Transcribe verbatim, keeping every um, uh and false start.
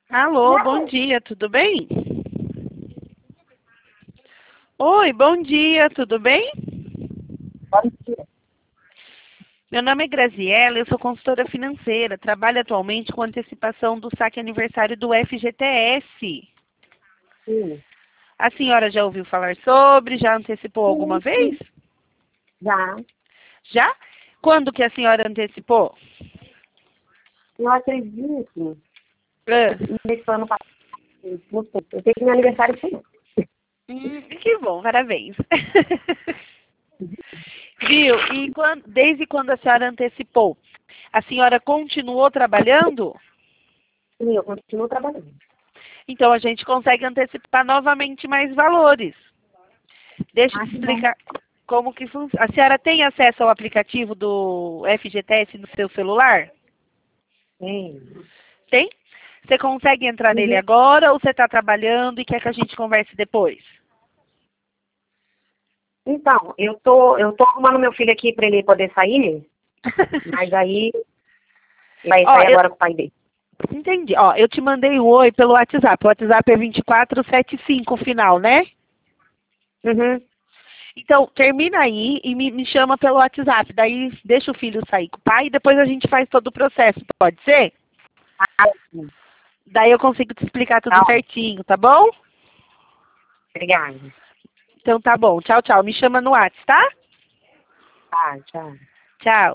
Alô, bom dia, tudo bem? Oi, bom dia, tudo bem? Bom dia. Meu nome é Graziela, eu sou consultora financeira, trabalho atualmente com antecipação do saque aniversário do F G T S. Sim, A senhora já ouviu falar sobre? Já antecipou alguma sim, vez? sim. Já. Já? Quando que a senhora antecipou? Eu acredito Ah, nesse ano passado. Não sei. Eu sei que meu aniversário foi ontem. hum, que bom, parabéns. Viu? E quando, desde quando a senhora antecipou? A senhora continuou trabalhando? Sim, eu continuo trabalhando. Então a gente consegue antecipar novamente mais valores. Deixa eu Ah, te que bom. explicar como que funciona. A senhora tem acesso ao aplicativo do F G T S no seu celular? Sim. Tem? Você consegue entrar nele Uhum. agora ou você está trabalhando e quer que a gente converse depois? Então, eu tô, eu tô arrumando meu filho aqui para ele poder sair, mas aí vai Ó, sair eu agora com o pai dele. entendi. Ó, eu te mandei um oi pelo WhatsApp. O WhatsApp é vinte e quatro setenta e cinco o final, né? Uhum. Então, termina aí e me, me chama pelo WhatsApp. Daí deixa o filho sair com o pai e depois a gente faz todo o processo. Pode ser? Ah, sim. Daí eu consigo te explicar tudo Tá, ó. certinho, tá bom? Obrigada. Então tá bom. Tchau, tchau. Me chama no WhatsApp, tá? Tá, tchau. Tchau.